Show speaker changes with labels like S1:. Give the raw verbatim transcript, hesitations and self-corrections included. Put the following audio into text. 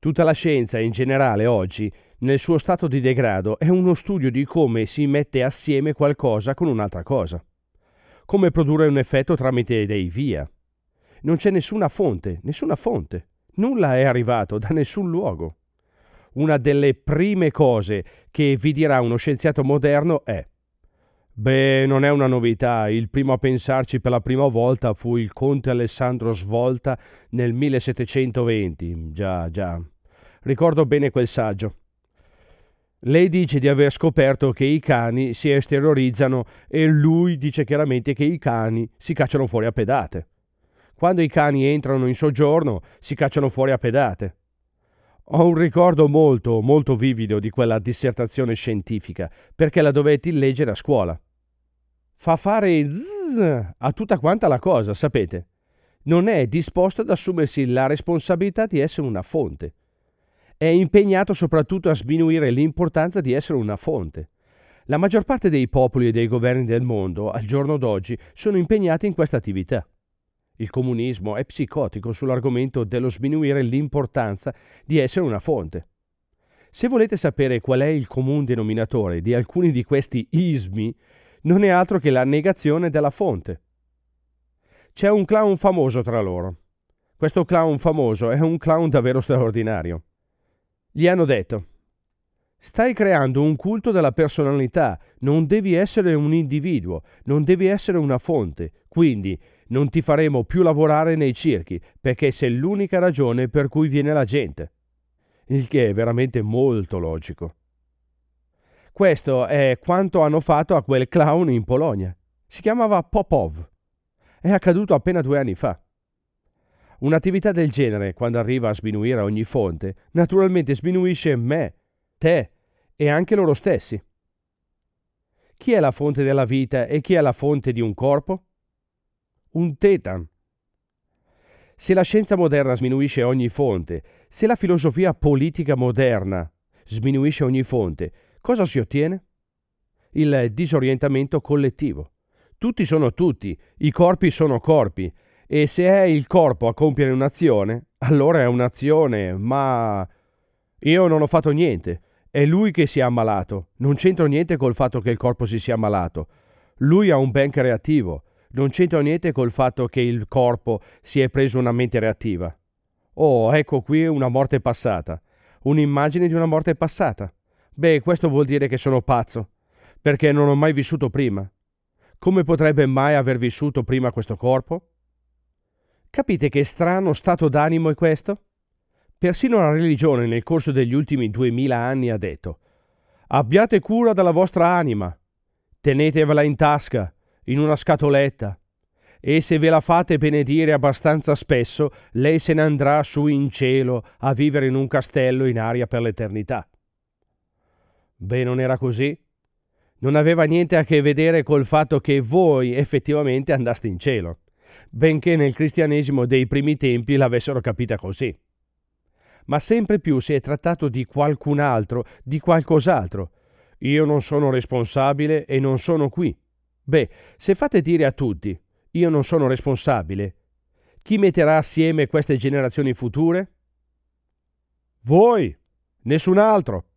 S1: Tutta la scienza in generale oggi, nel suo stato di degrado, è uno studio di come si mette assieme qualcosa con un'altra cosa. Come produrre un effetto tramite dei via. Non c'è nessuna fonte, nessuna fonte. Nulla è arrivato da nessun luogo. Una delle prime cose che vi dirà uno scienziato moderno è: beh, non è una novità, il primo a pensarci per la prima volta fu il conte Alessandro Svolta nel millesettecentoventi. Già, già. Ricordo bene quel saggio. Lei dice di aver scoperto che i cani si esteriorizzano e lui dice chiaramente che i cani si cacciano fuori a pedate. Quando i cani entrano in soggiorno si cacciano fuori a pedate. Ho un ricordo molto, molto vivido di quella dissertazione scientifica, perché la dovetti leggere a scuola. Fa fare zzz a tutta quanta la cosa, sapete. Non è disposto ad assumersi la responsabilità di essere una fonte. È impegnato soprattutto a sminuire l'importanza di essere una fonte. La maggior parte dei popoli e dei governi del mondo, al giorno d'oggi, sono impegnati in questa attività. Il comunismo è psicotico sull'argomento dello sminuire l'importanza di essere una fonte. Se volete sapere qual è il comune denominatore di alcuni di questi ismi, non è altro che la negazione della fonte. C'è un clown famoso tra loro. Questo clown famoso è un clown davvero straordinario. Gli hanno detto: stai creando un culto della personalità, non devi essere un individuo, non devi essere una fonte, quindi non ti faremo più lavorare nei circhi, perché sei l'unica ragione per cui viene la gente. Il che è veramente molto logico. Questo è quanto hanno fatto a quel clown in Polonia. Si chiamava Popov. È accaduto appena due anni fa. Un'attività del genere, quando arriva a sminuire ogni fonte, naturalmente sminuisce me, te e anche loro stessi. Chi è la fonte della vita e chi è la fonte di un corpo? Un tetan. Se la scienza moderna sminuisce ogni fonte, se la filosofia politica moderna sminuisce ogni fonte, cosa si ottiene? Il disorientamento collettivo. Tutti sono tutti, i corpi sono corpi, e se è il corpo a compiere un'azione, allora è un'azione, ma io non ho fatto niente. È lui che si è ammalato. Non c'entro niente col fatto che il corpo si sia ammalato. Lui ha un ben reattivo. Non c'entro niente col fatto che il corpo si è preso una mente reattiva. Oh, ecco qui una morte passata. Un'immagine di una morte passata. Beh, questo vuol dire che sono pazzo, perché non ho mai vissuto prima. Come potrebbe mai aver vissuto prima questo corpo? Capite che strano stato d'animo è questo? Persino la religione nel corso degli ultimi duemila anni ha detto: abbiate cura della vostra anima, tenetevela in tasca, in una scatoletta, e se ve la fate benedire abbastanza spesso, lei se ne andrà su in cielo a vivere in un castello in aria per l'eternità. Beh, non era così. Non aveva niente a che vedere col fatto che voi effettivamente andaste in cielo, benché nel cristianesimo dei primi tempi l'avessero capita così. Ma sempre più si è trattato di qualcun altro, di qualcos'altro. Io non sono responsabile e non sono qui. Beh, se fate dire a tutti, io non sono responsabile, chi metterà assieme queste generazioni future? Voi, nessun altro.